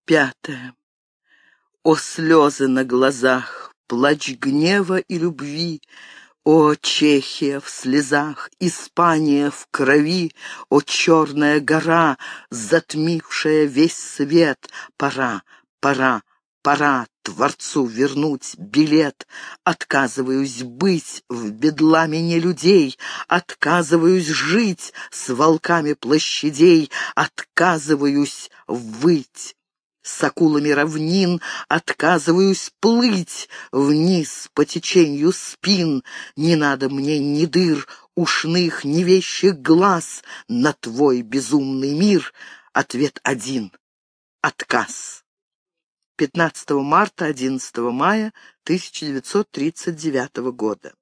5. О слезы на глазах, плач гнева и любви, о Чехия в слезах, Испания в крови, о черная гора, затмившая весь свет, пора, пора, пора Творцу вернуть билет. Отказываюсь быть в бедламе не людей, отказываюсь жить с волками площадей, отказываюсь выть с акулами равнин, отказываюсь плыть вниз по течению спин. Не надо мне ни дыр ушных, ни вещих глаз на твой безумный мир. Ответ один — отказ. 15 марта, 11 мая 1939 года.